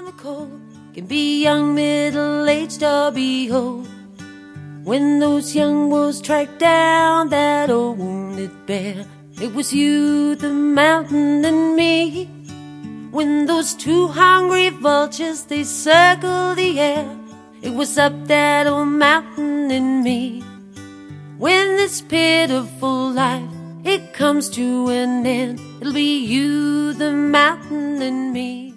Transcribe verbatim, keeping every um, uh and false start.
the cold can be young, middle-aged, or be old. When those young wolves tracked down that old wounded bear, it was you, the mountain, and me. When those two hungry vultures, they circled the air, it was up that old mountain and me. When this pitiful life, it comes to an end, it'll be you, the mountain, and me.